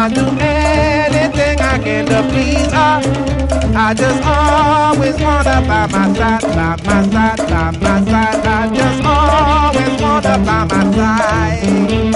I'll do anything I can to please her. I just always wanna by my side, by my side, by my side. I just always wanna by my side.